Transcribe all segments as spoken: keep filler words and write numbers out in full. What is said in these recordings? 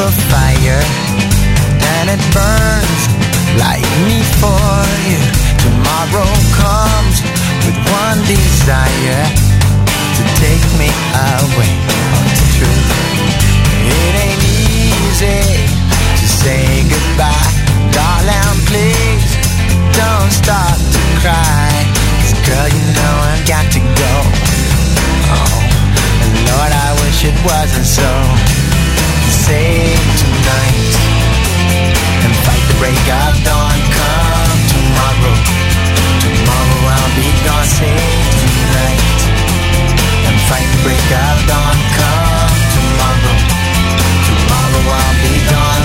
a fire, and it burns like me for you. Tomorrow comes with one desire, to take me away from the truth. It ain't easy to say goodbye, darling, please don't start to cry, 'cause girl, you know I've got to go. Oh, and Lord, I wish it wasn't so. Save tonight and fight the break of dawn. Come tomorrow, tomorrow I'll be gone. Save tonight and fight the break of dawn. Come tomorrow, tomorrow I'll be gone.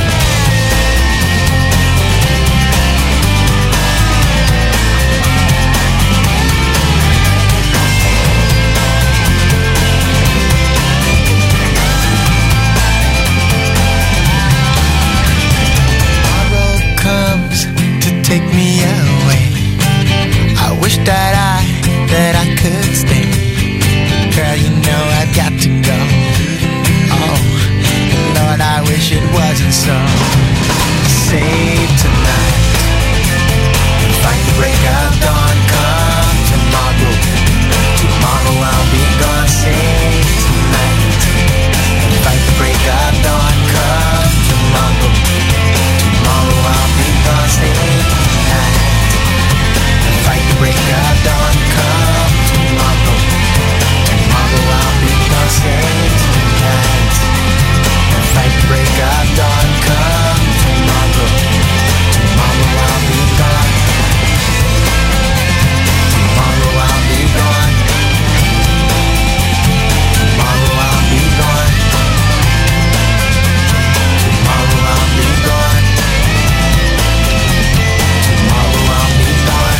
Take me away. I wish that I, that I could stay. Girl, you know I've got to go. Oh, Lord, I wish it wasn't so. Save tonight and fight the break of dawn. Come tomorrow, tomorrow I'll be gone. Save tonight and fight the break of dawn. Come tomorrow, tomorrow I'll be gone. Save fight the break of dawn. Come tomorrow, tomorrow I'll be gone. Save tonight and fight the break of dawn. Come tomorrow, tomorrow I'll be gone. Tomorrow I'll be gone. Tomorrow I'll be gone. Tomorrow I'll be gone. Tomorrow I'll be gone.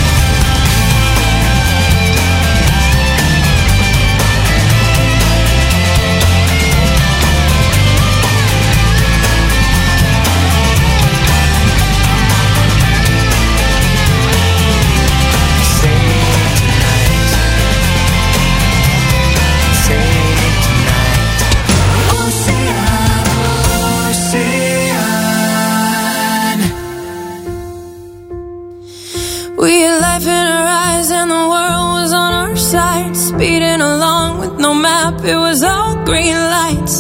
We had life in our eyes and the world was on our side, speeding along with no map, it was all green lights.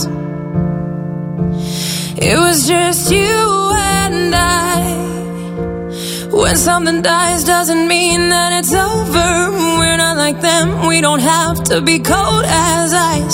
It was just you and I. When something dies doesn't mean that it's over. We're not like them, we don't have to be cold as ice.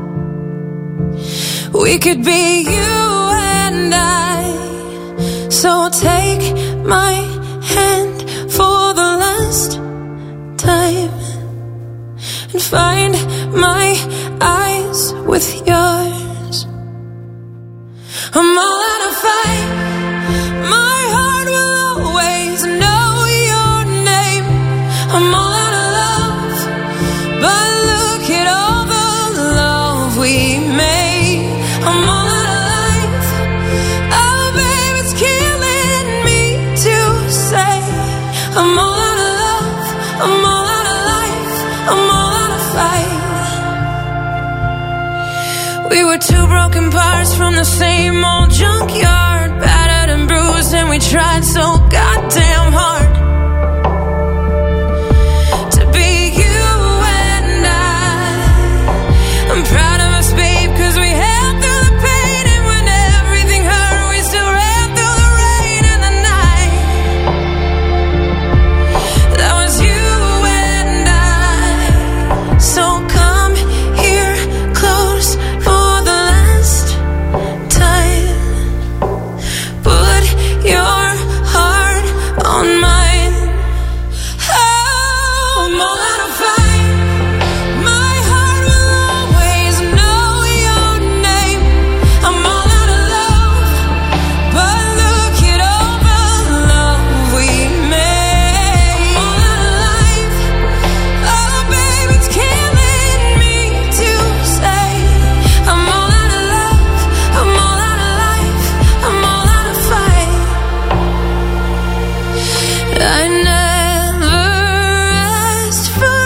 We could be you and I. So take my hand for the last time and find my eyes with yours. I'm all out of fight. My heart will always know your name. I'm all out of love, but look at all the love we made. I'm all out of life. Oh, babe, it's killing me to say I'm all out of love, I'm all out of life, I'm all out of fight. We were two broken parts from the same old junkyard, battered and bruised, and we tried so goddamn hard to be you and I. I'm proud of us, babe, 'cause we held through the pain, and when everything hurt, we still ran through the rain and the night. That was you and I. So come here close for the last time. Put your heart on mine. Oh, I'm all out of fight. My heart will always know your name. I'm all out of love, but look at all the love we made. I'm all out of life. Oh, babe, it's killing me to say I'm all out of love, I'm all out of life, I'm all out of fight. I never asked for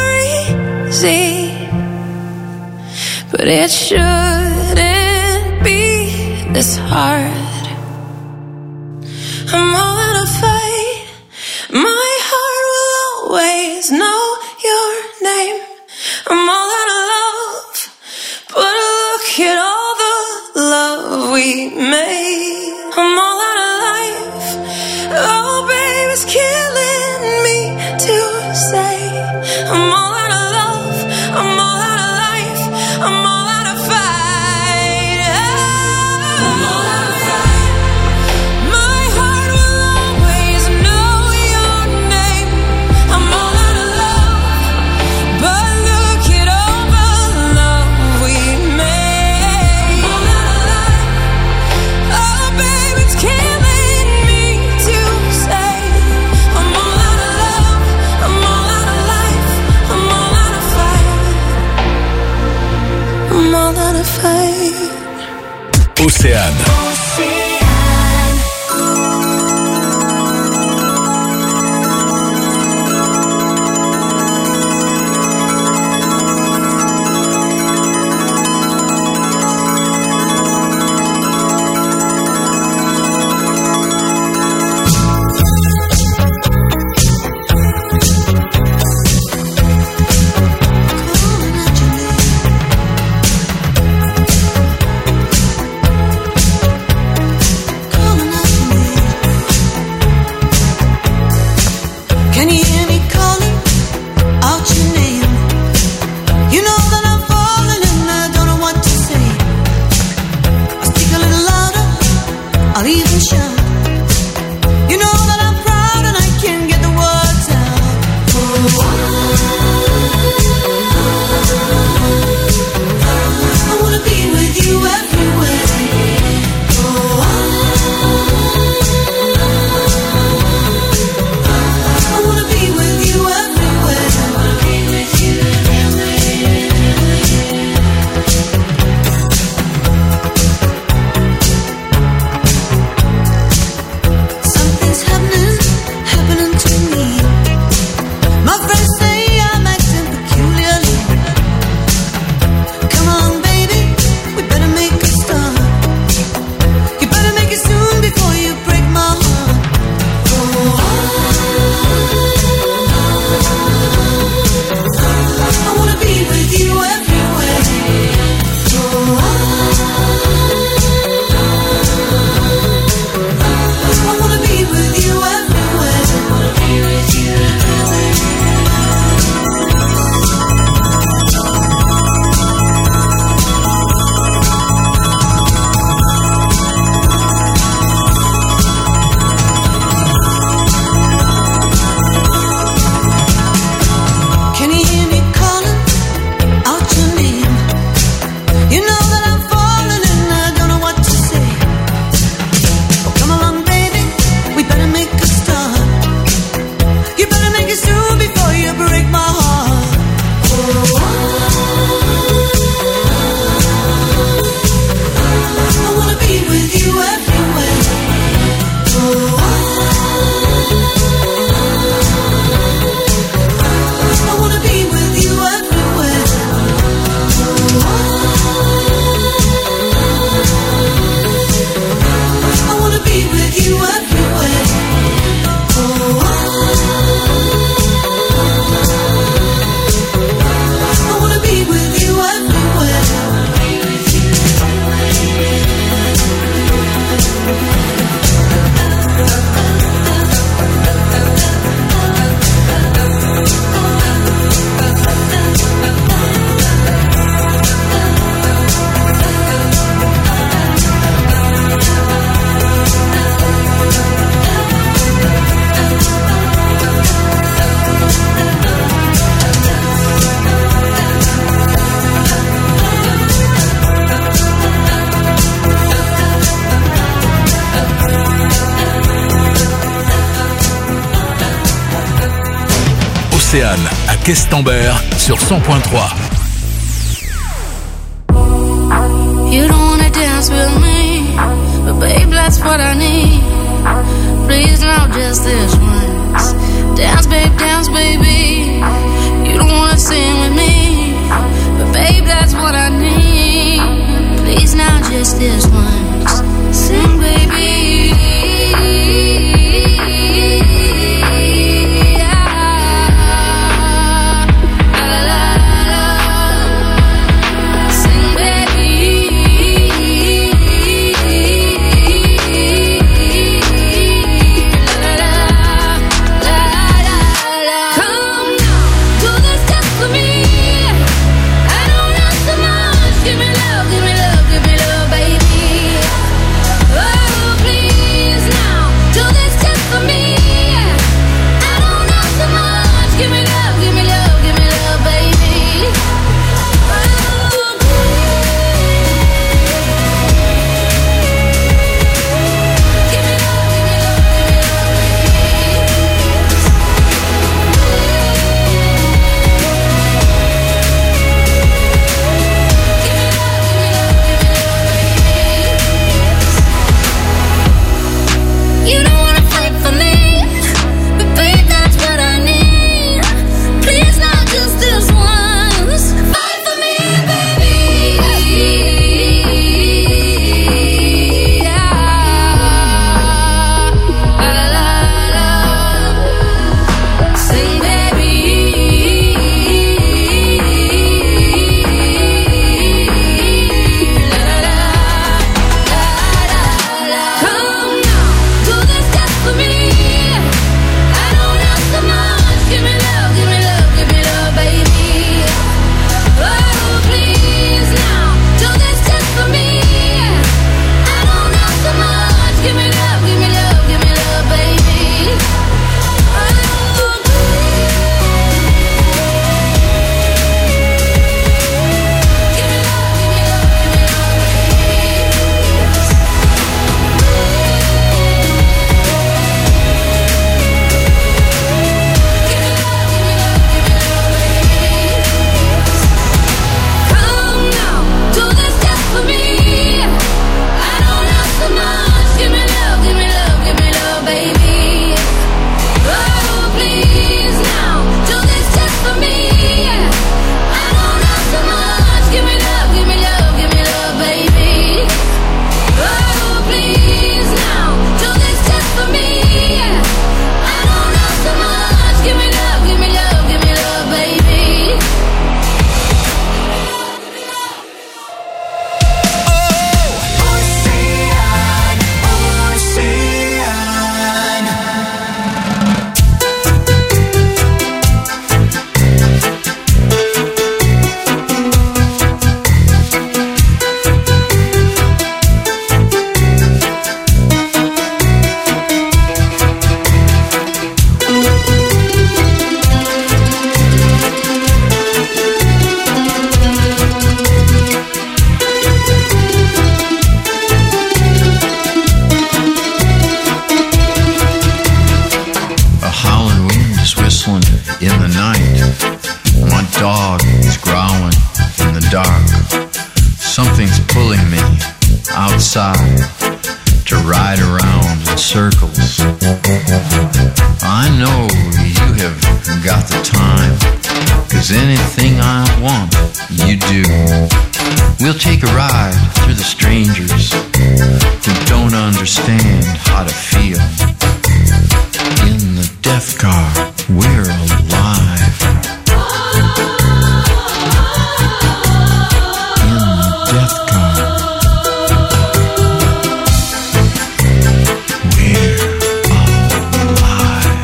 easy, but it shouldn't be the this hard. I'm all out of fight. My heart will always know your name. I'm all out of love, but look at all the love we made. I'm all out of life. Oh, babe, it's killing me to say. I'm all out of love. I'm all out of life. I'm all out of fight. Oh, I'm all out of fight. My heart will always know your name. I'm all out of love, but look at all the love we made. I'm all out of life. Oh, babe, it's killing me to say. I'm all out of love. I'm all out of life. I'm all out of fight. I'm all out of fight. Océane. Can you hear me calling out your name? You know that I'm falling and I don't know what to say. I'll speak a little louder, I'll even shout. You know that I'm proud and I can't get the words out. Oh, I wanna be with you everywhere. Oh, I wanna be with you everywhere. I wanna be with you everywhere. Something's happening, happening to me. My friends say I'm acting peculiarly. Come on, baby, we better make a start. You better make it soon before you break my heart. Oh, I wanna be with you everywhere. Oh, I wanna be with you everywhere. I wanna be with you Can you hear me calling out your name? You know that I'm falling and I don't know what to say. Oh, come along, baby, we better make a start. You better make it soon before you break my heart. Oh, I wanna be with you everywhere. Oh, I wanna be with you everywhere. I wanna be with you everywhere. I wanna be with you everywhere. Océane à Questembert sur cent point trois. You don't wanna dance with me, but babe, that's what I need. Please, now just this once. Dance, babe, dance, baby. You don't wanna sing with me, but babe, that's what I need. Please, now just this once. Something's pulling me outside to ride around in circles. I know you have got the time, 'cause anything I want, you do. We'll take a ride through the strangers who don't understand how to feel. In the death car, we're alive. In the death car, we're alive.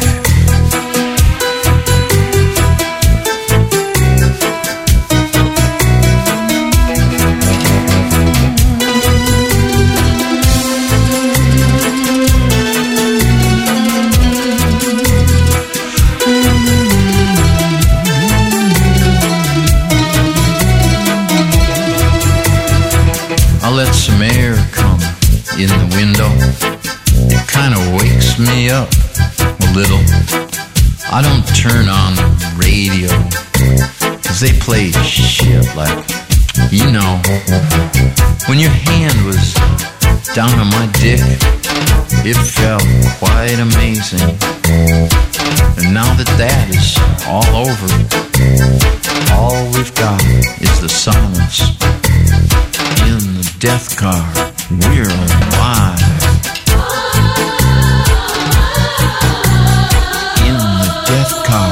I let some air come in the window. It kind of wakes me up a little. I don't turn on the radio, 'cause they play shit like, you know, when your hand was down on my dick, it felt quite amazing. And now that that is all over, all we've got is the silence. In the death car, we're alive. In the death car,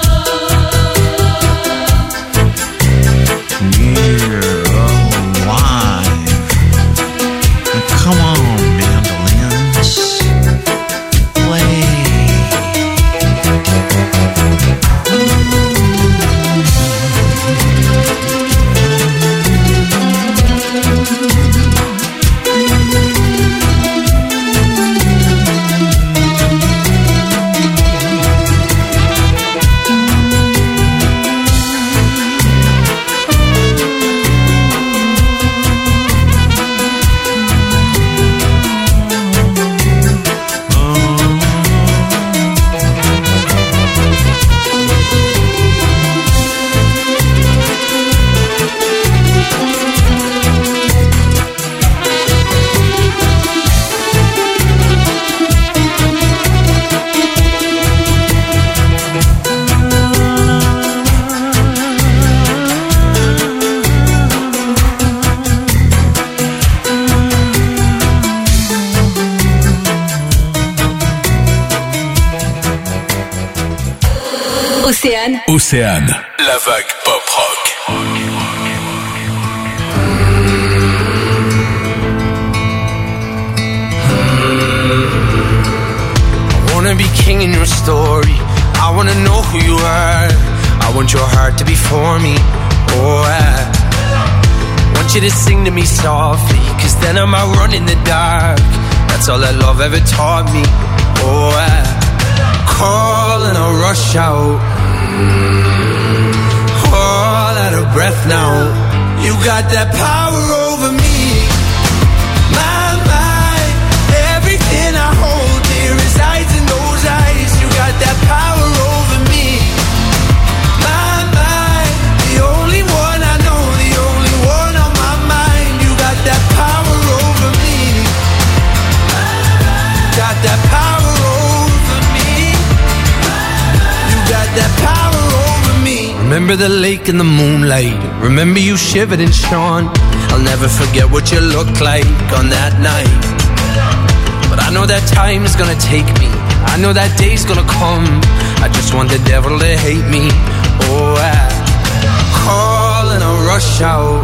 we're alive. Now come on, mandolins, play. Océane. Océane, la vague pop rock. I wanna be king in your story. I wanna know who you are. I want your heart to be for me. Oh, I want you to sing to me softly, 'cause then I might run in the dark. That's all that love ever taught me. Oh, I call and I rush out, all out of breath now. You got that power over me. My mind, everything I hold dear resides in those eyes. You got that power over me. My mind, the only one I know, the only one on my mind. You got that power over me. Got that power over me. You got that power over me. Remember the lake in the moonlight. Remember you shivered and shone. I'll never forget what you looked like on that night. But I know that time is gonna take me. I know that day's gonna come. I just want the devil to hate me. Oh, I call and I rush out,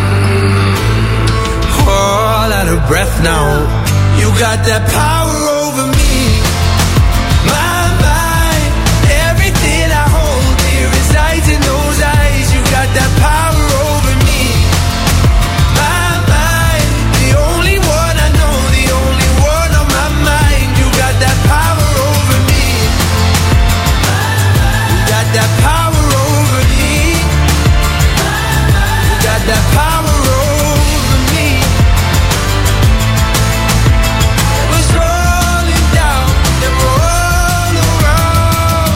all out of breath now. You got that power over me. My mind, everything I hold dear resides in those eyes. You got that power over me. My mind, the only one I know, the only one on my mind. You got that power over me. You got that power over me. You got that power over me. It was rolling down and roll around.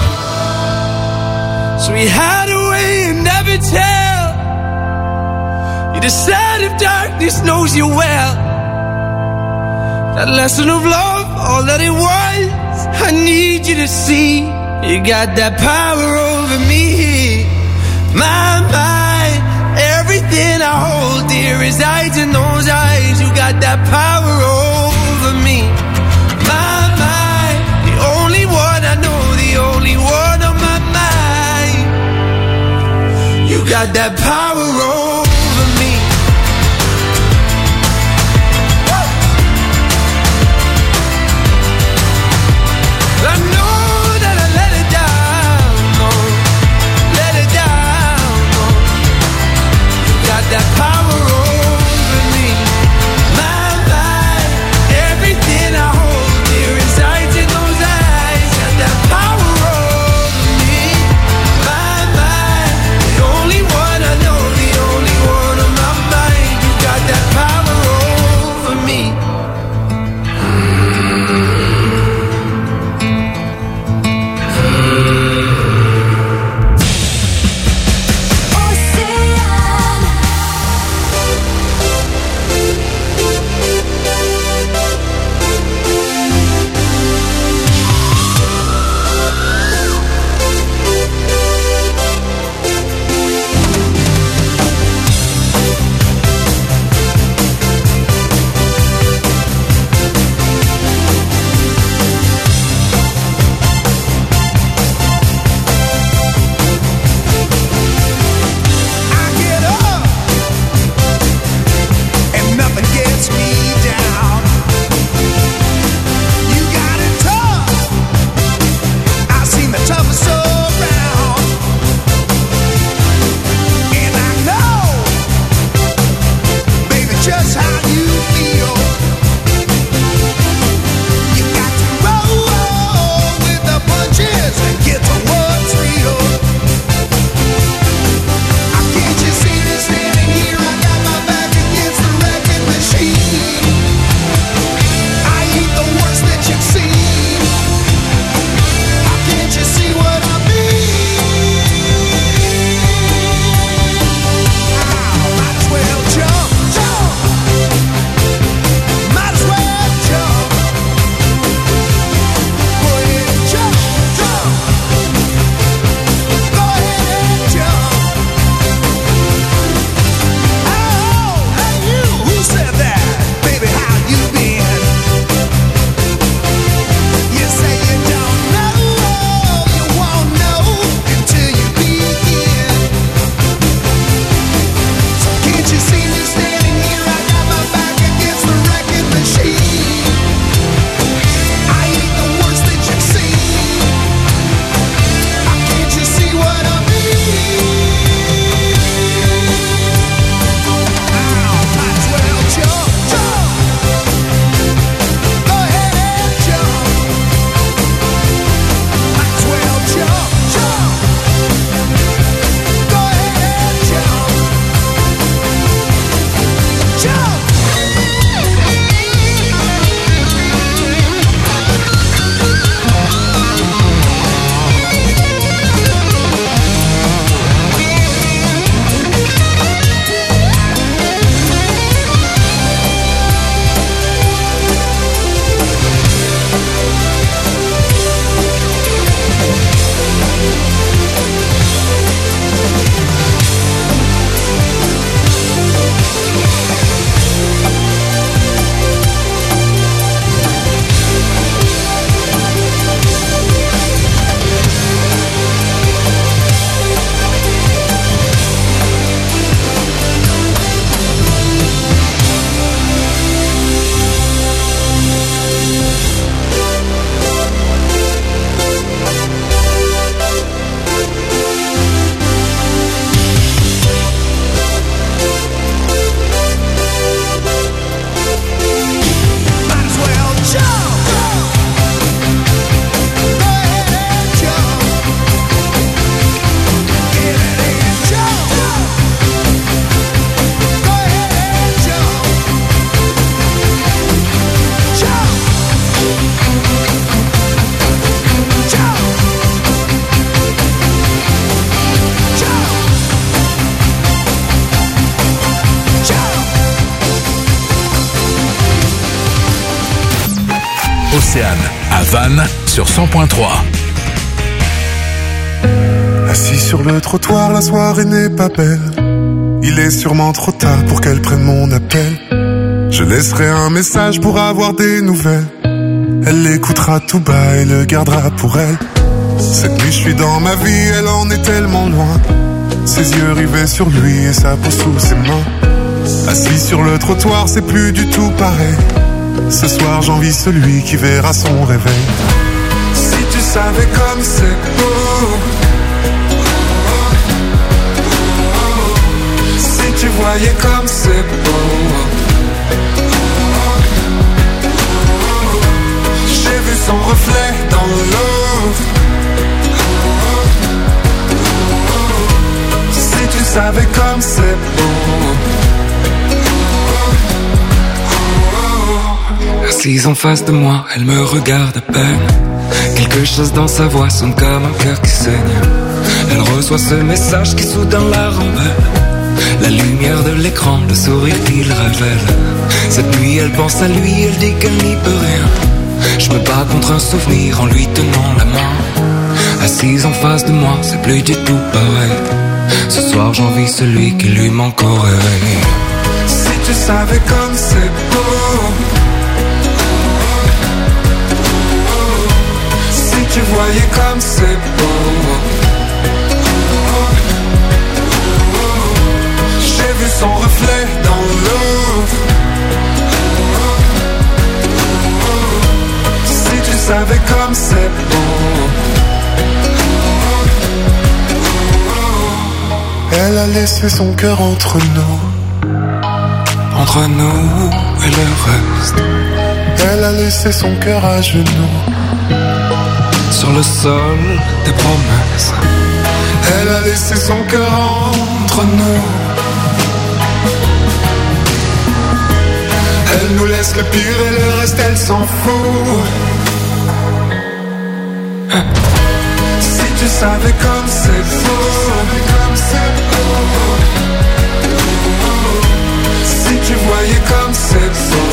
So we had a way you never tell. You decided of darkness knows you well. That lesson of love, all that it was, I need you to see. You got that power over me. My mind, everything I hold dear resides in those eyes. You got that power over me. My mind, the only one I know, the only one on my mind. You got that power over me. I know that I let it down, no, let it down, no. You got that power over me. My mind, everything I hold dear resides in those eyes. Got that power over me. My mind, the only one I know, Océane, à Vannes, sur cent point trois. Assis sur le trottoir, la soirée n'est pas belle. Il est sûrement trop tard pour qu'elle prenne mon appel. Je laisserai un message pour avoir des nouvelles. Elle l'écoutera tout bas et le gardera pour elle. Cette nuit je suis dans ma vie, elle en est tellement loin. Ses yeux rivés sur lui et sa peau sous ses mains. Assis sur le trottoir, c'est plus du tout pareil. Ce soir j'envie celui qui verra son réveil. Si tu savais comme c'est beau, si tu voyais comme c'est beau. J'ai vu son reflet dans l'eau. Si tu savais comme c'est beau. Assise en face de moi, elle me regarde à peine. Quelque chose dans sa voix sonne comme un cœur qui saigne. Elle reçoit ce message qui soudain la rembelle. La lumière de l'écran, le sourire qu'il révèle. Cette nuit elle pense à lui, elle dit qu'elle n'y peut rien. Je me bats contre un souvenir en lui tenant la main. Assise en face de moi, c'est plus du tout pareil. Ce soir j'envie celui qui lui manque au réveil. Si tu savais comme c'est beau. Si tu voyais comme c'est beau. J'ai vu son reflet dans l'eau. Si tu savais comme c'est beau. Elle a laissé son cœur entre nous. Entre nous et le reste. Elle a laissé son cœur à genoux. Sur le sol des promesses. Elle a laissé son cœur entre nous. Elle nous laisse le pire et le reste elle s'en fout. Si tu savais comme c'est beau. Si tu voyais comme c'est beau.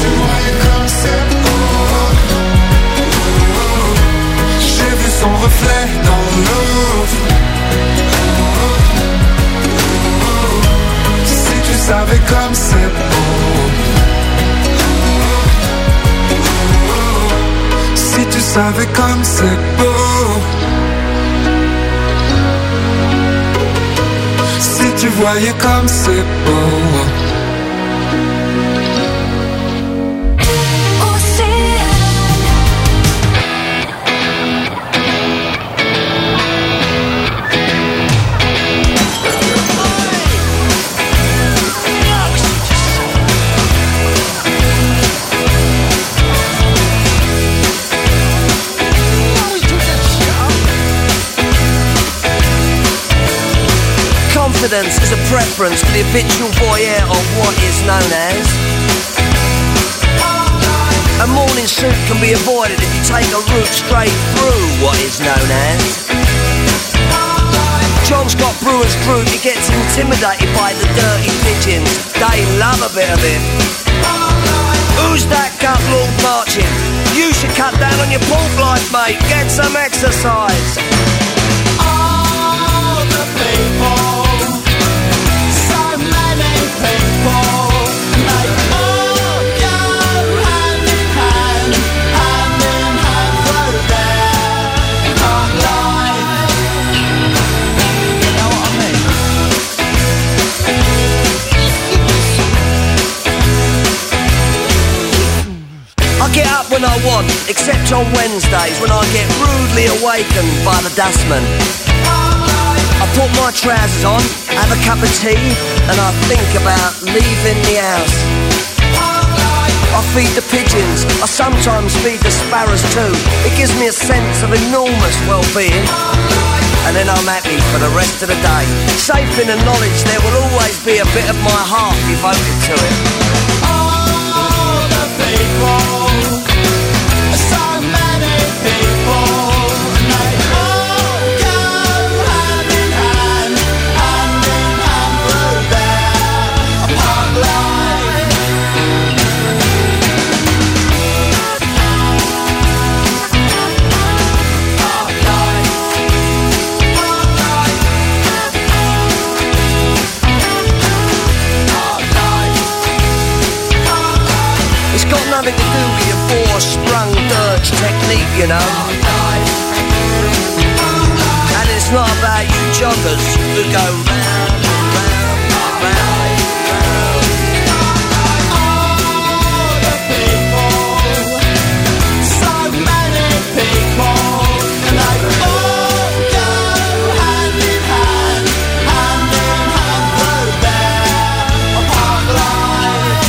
J'ai vu son reflet dans l'eau. Si tu savais comme c'est beau. Si tu savais comme c'est beau. Si tu voyais comme c'est beau. Confidence is a preference for the habitual voyeur of what is known as. A morning suit can be avoided if you take a route straight through what is known as. John Scott Brewer's group, he gets intimidated by the dirty pigeons. They love a bit of it. Who's that gut lord marching? You should cut down on your pork life, mate. Get some exercise. All the people. I get up when I want, except on Wednesdays when I get rudely awakened by the dustman. I put my trousers on, have a cup of tea, and I think about leaving the house. I feed the pigeons, I sometimes feed the sparrows too. It gives me a sense of enormous well-being. And then I'm happy for the rest of the day, safe in the knowledge there will always be a bit of my heart devoted to it. All the people. So many people, and they all go hand in hand, hand in hand through their park life. got nothing to do with your four-sprung dirge technique, you know. And it's not about you joggers who go round and round and round and round. All the people, so many people, and they all go hand in hand, hand in hand through their park life.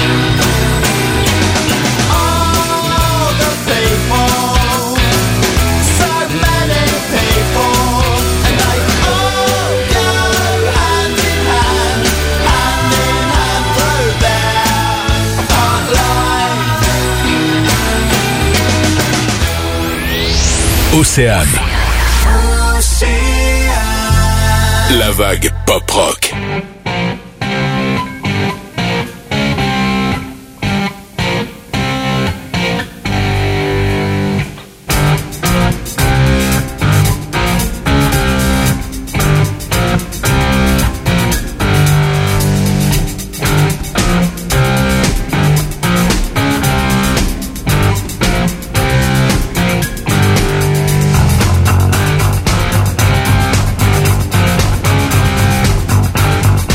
All the people, so many people, and they all go hand in hand, hand in hand through their park life. Océane. La vague pop rock. Thank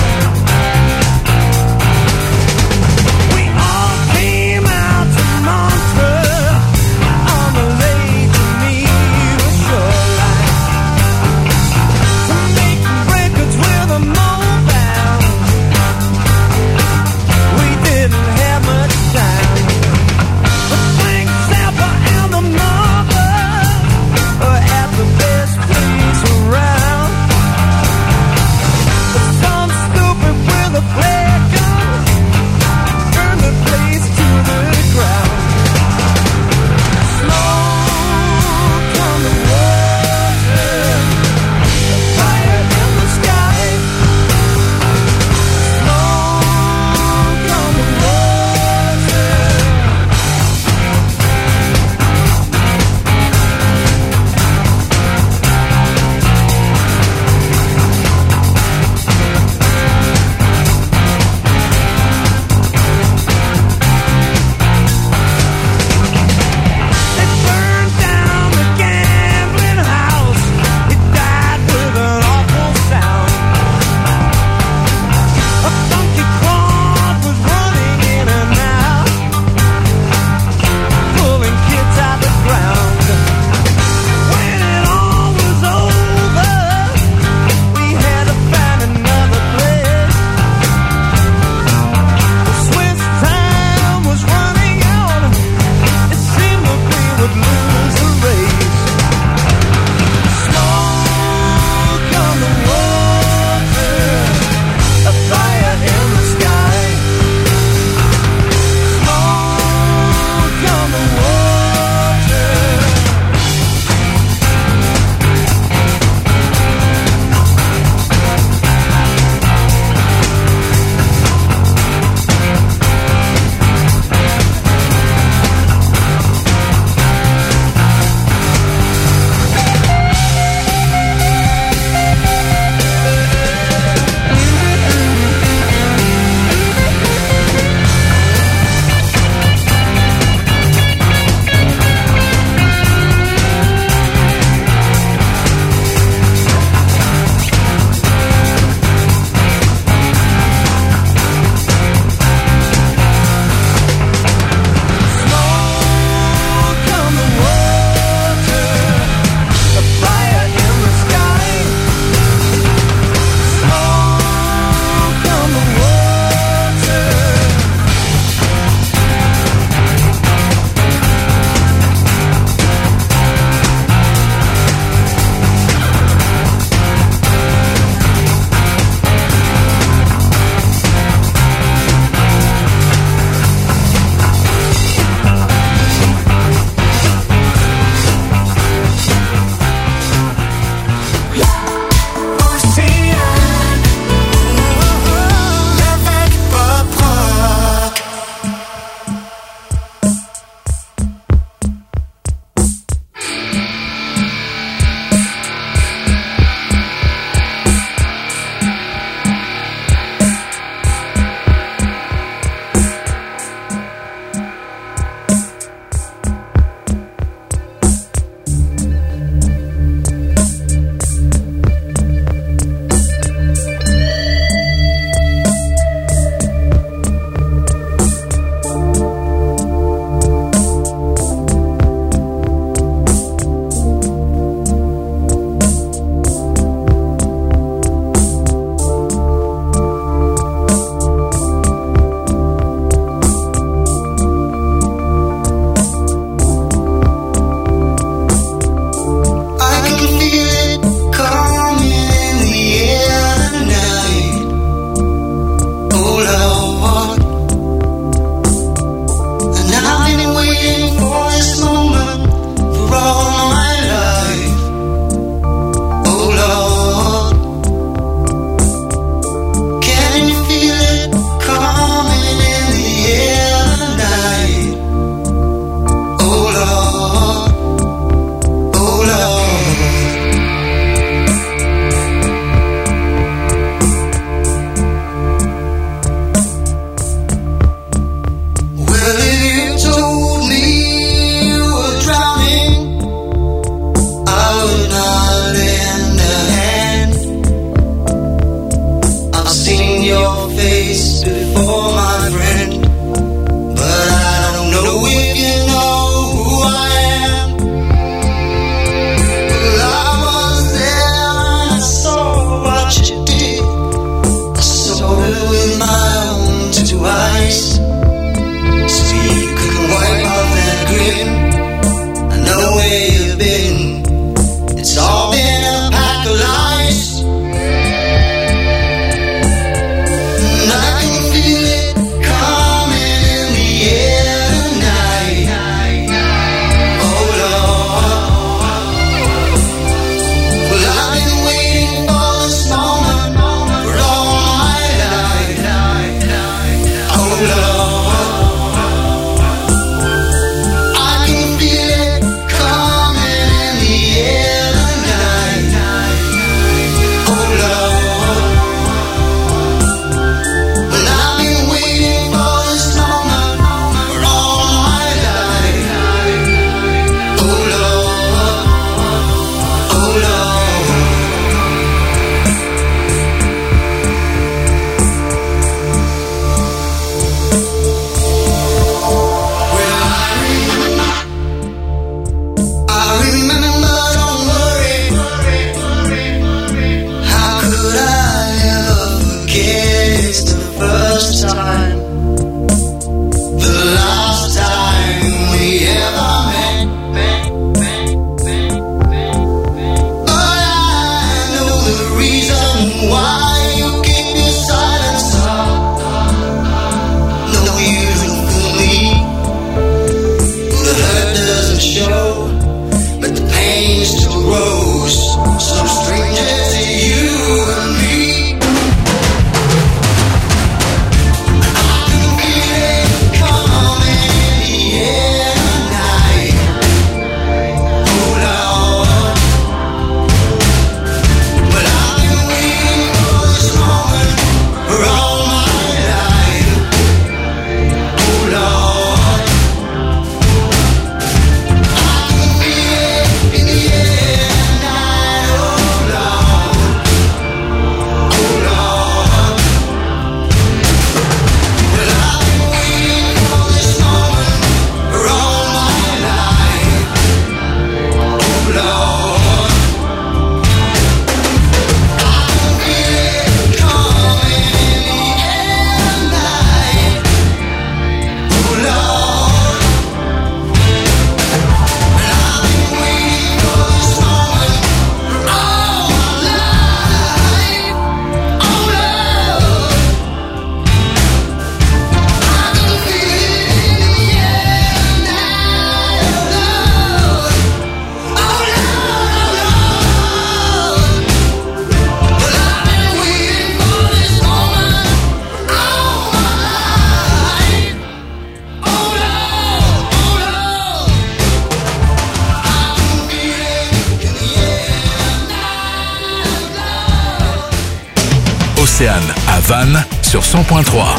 Océane, à Vannes, sur cent point trois.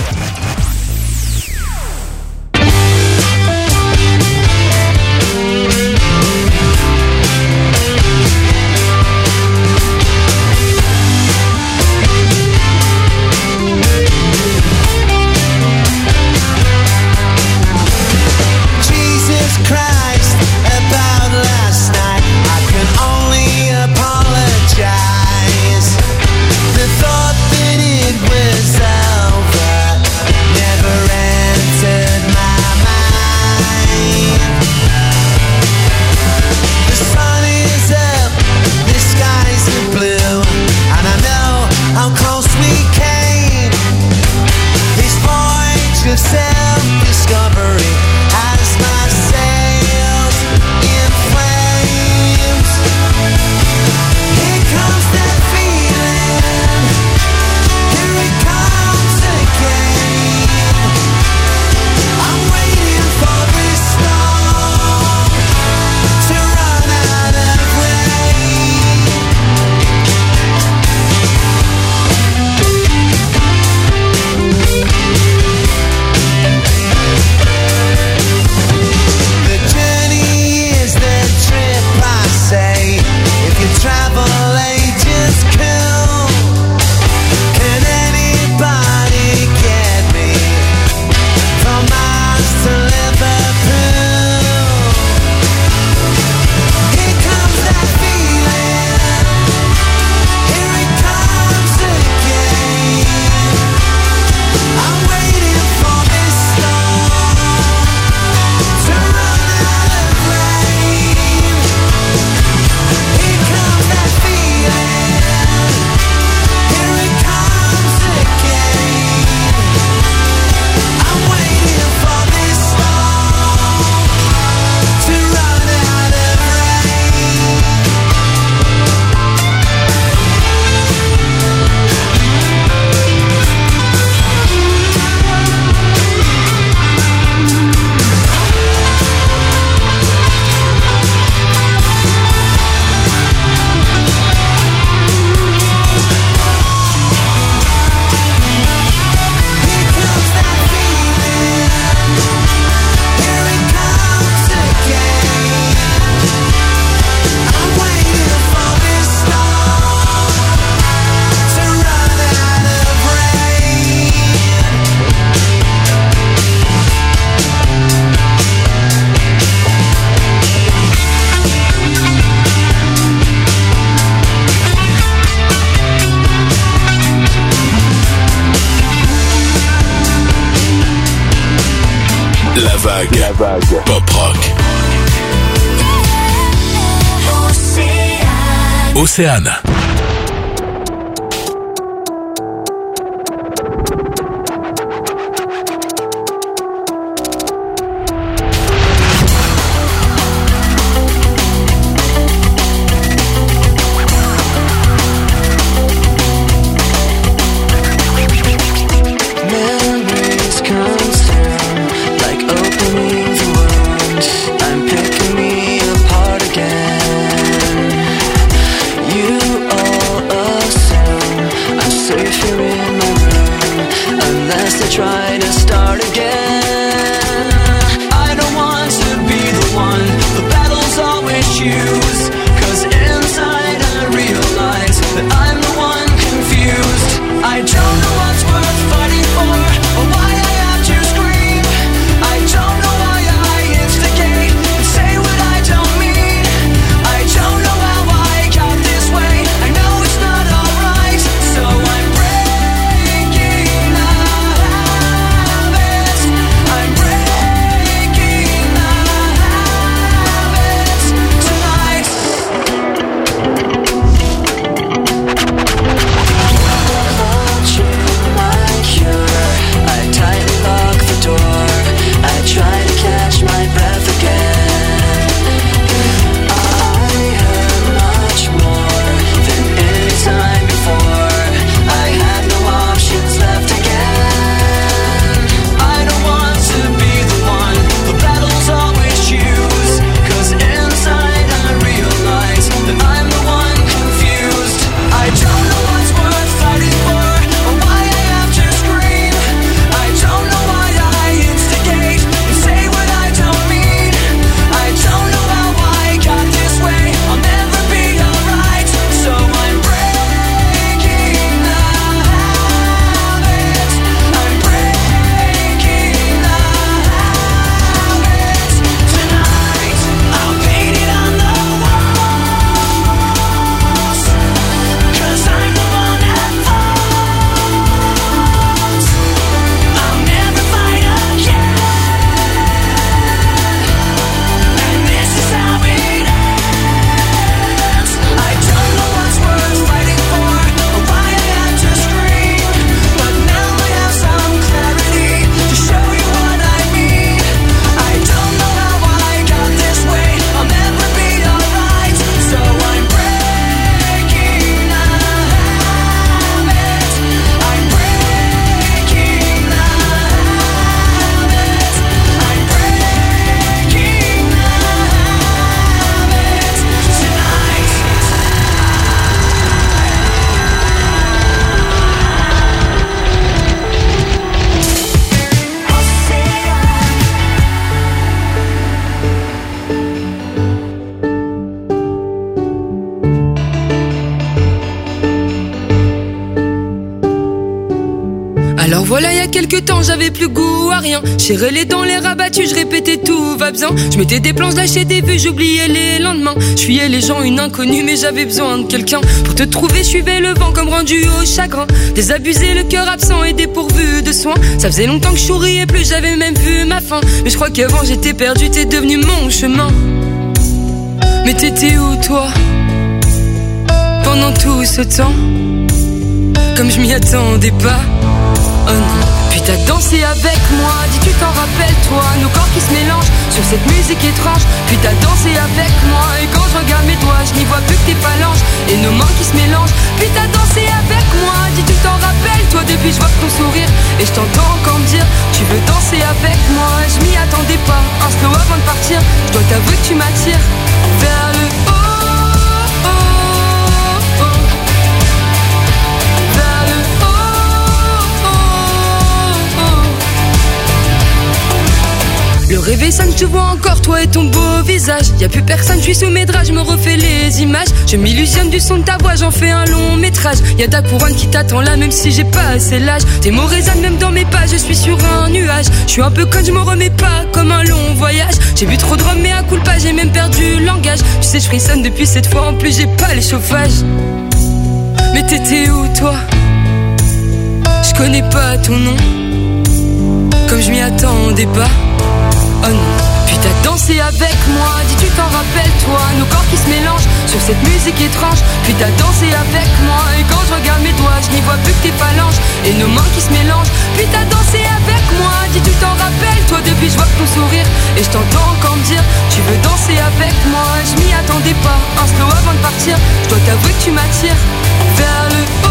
Self-discovery has my sails in flames. Here comes that feeling, here it comes again. I'm waiting for this storm to run out of travel agents cool. Can anybody get me from Mars to Liverpool? Here comes that feeling, here it comes again. I'm waiting for this storm to run out of rain. Here comes that feeling, here it comes again. I'm waiting for this storm to run out of rain. Here comes that feeling, here it comes again. I'm waiting for this storm to run out of rain. La vague. La vague. Pop rock. Océane. Memories consume like opening the wound. I'm picking me apart again. You are voilà, y a quelques temps, j'avais plus goût à rien. J'irais les dents, les rabattus, je répétais tout va bien. Je mettais des plans, lâchais des vues, j'oubliais les lendemains. Je fuyais les gens, une inconnue, mais j'avais besoin de quelqu'un. Pour te trouver, je suivais le vent comme rendu au chagrin. Désabusé, le cœur absent et dépourvu de soins. Ça faisait longtemps que je souriais plus, j'avais même vu ma fin. Mais je crois qu'avant j'étais perdu, t'es devenu mon chemin. Mais t'étais où toi, pendant tout ce temps? Comme je m'y attendais pas. Oh non. Puis t'as dansé avec moi, dis tu t'en rappelles toi. Nos corps qui se mélangent sur cette musique étrange. Puis t'as dansé avec moi, et quand je regarde mes doigts, je n'y vois plus que tes phalanges et nos mains qui se mélangent. Puis t'as dansé avec moi, dis tu t'en rappelles toi. Depuis je vois ton sourire et je t'entends encore me dire tu veux danser avec moi. Je m'y attendais pas, un slow avant de partir. Je dois t'avouer que tu m'attires vers le haut. Le réveil sonne, je te vois encore, toi et ton beau visage. Y'a plus personne, je suis sous mes draps, je me refais les images. Je m'illusionne du son de ta voix, j'en fais un long métrage. Y'a ta couronne qui t'attend là, même si j'ai pas assez l'âge. Tes mots résonnent même dans mes pas, je suis sur un nuage. Je suis un peu conne, je m'en remets pas, comme un long voyage. J'ai bu trop de rhum, mais à coup de pas, j'ai même perdu le langage. Tu sais, je frissonne depuis cette fois, en plus j'ai pas les chauffages. Mais t'étais où toi? Je connais pas ton nom, comme je m'y attendais pas. Oh non. Puis t'as dansé avec moi, dis tu t'en rappelles toi. Nos corps qui se mélangent sur cette musique étrange. Puis t'as dansé avec moi, et quand je regarde mes doigts, je n'y vois plus que tes phalanges et nos mains qui se mélangent. Puis t'as dansé avec moi, dis tu t'en rappelles toi. Depuis je vois ton sourire et je t'entends encore me dire tu veux danser avec moi. Je m'y attendais pas, un slow avant de partir. Je dois t'avouer que tu m'attires vers le haut.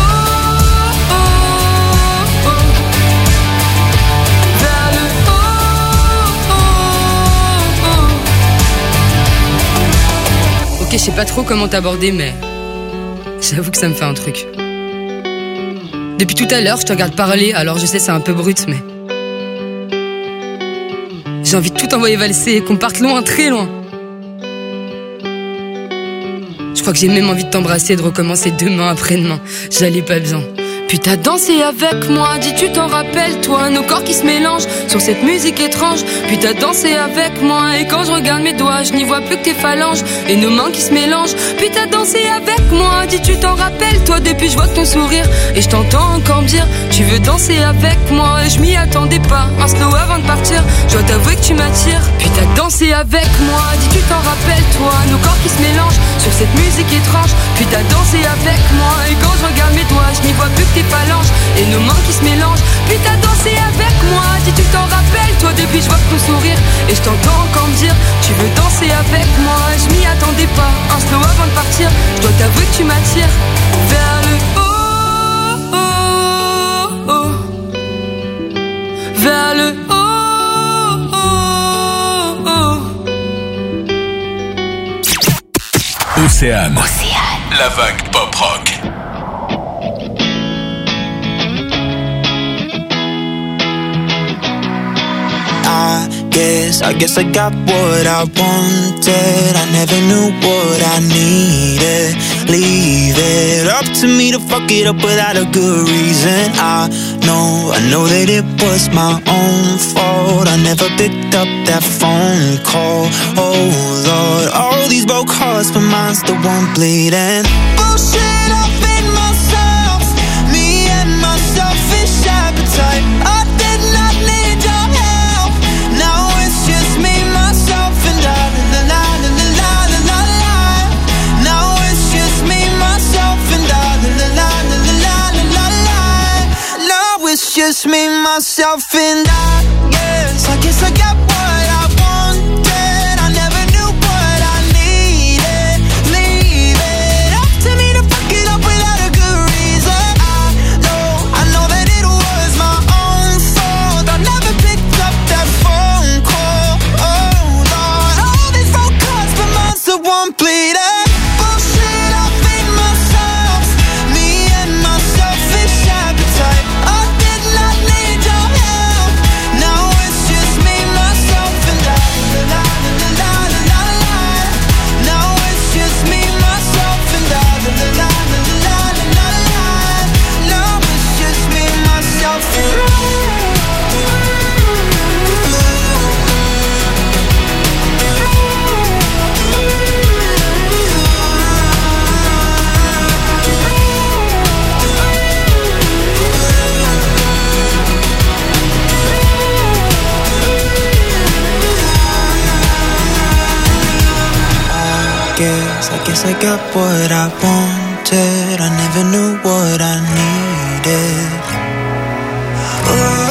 Ok, je sais pas trop comment t'aborder, mais j'avoue que ça me fait un truc. Depuis tout à l'heure, je te regarde parler, alors je sais c'est un peu brut, mais j'ai envie de tout envoyer valser et qu'on parte loin, très loin. Je crois que j'ai même envie de t'embrasser et de recommencer demain après-demain. J'allais pas bien. Puis t'as dansé avec moi, dis tu t'en rappelles toi. Nos corps qui se mélangent sur cette musique étrange. Puis t'as dansé avec moi, et quand je regarde mes doigts, je n'y vois plus que tes phalanges et nos mains qui se mélangent. Puis t'as dansé avec moi, dis tu t'en rappelles toi. Depuis je vois ton sourire et je t'entends encore me dire tu veux danser avec moi. Et je m'y attendais pas, un slow avant de partir. Je dois t'avouer que tu m'attires. Puis t'as dansé avec moi, dis tu t'en rappelles toi. Nos corps qui se mélangent sur cette musique étrange. Puis t'as dansé avec moi, et quand je regarde mes doigts, je n'y vois plus que tes phalanges et nos mains qui se mélangent. Puis t'as dansé avec moi, dis tu t'en rappelles toi. Depuis je vois ton sourire et je t'entends encore me dire tu veux danser avec moi. Je m'y attendais pas, un slow avant de partir. Je dois t'avouer que tu m'attires vers le haut, oh, oh. Vers le haut, oh, oh. Océane. Océane. La vague pop rock. I guess, I guess I got what I wanted. I never knew what I needed. Leave it up to me to fuck it up without a good reason. I know, I know that it was my own fault. I never picked up that phone call. Oh Lord, all these broke hearts, but mine's the one bleeding. Bullshit up in myself, me and my selfish appetite. I did not need your help. Now it's just me, myself, and I. La, la, la, la, la, la, la. Now it's just me, myself, and I. La, la, la, la, la, la, la. Now it's just me, myself, and I. Yes, I guess I got what I wanted. I never knew what I needed. Leave it up to me to fuck it up without a good reason. I know, I know that it was my own fault. I never picked up that phone call. Oh Lord, all these phone calls, but mine's the one bleeding. Bullshit up in myself, me and my selfish appetite. I did not need your help. guess, I guess I got what I wanted. I never knew what I needed. Oh.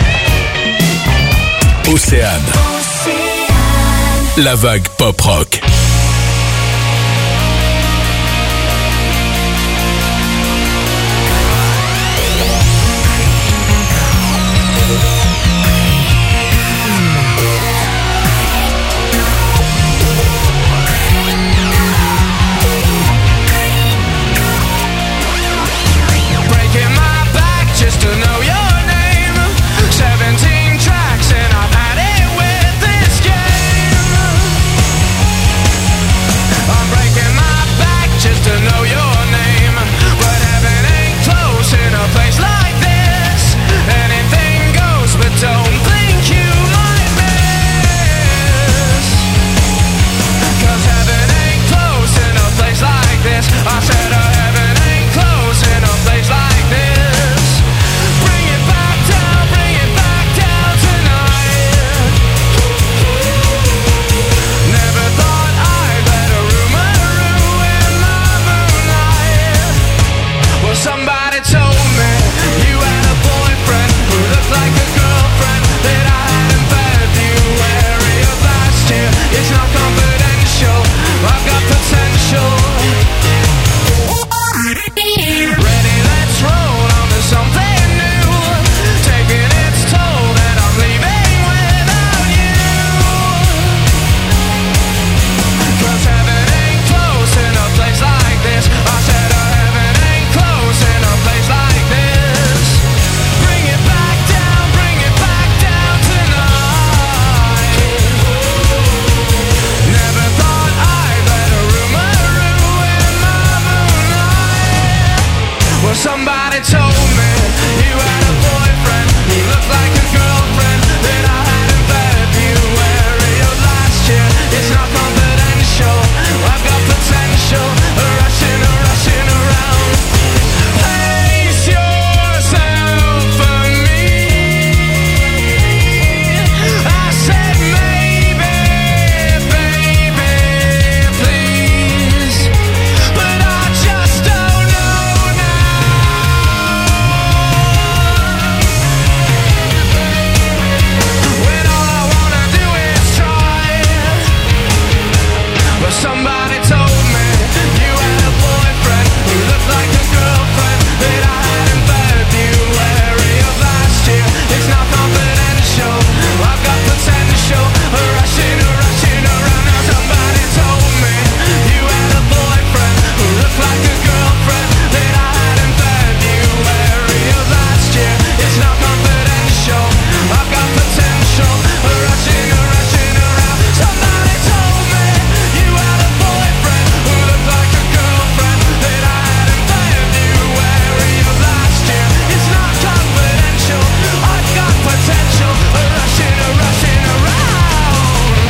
Océane. La vague pop rock.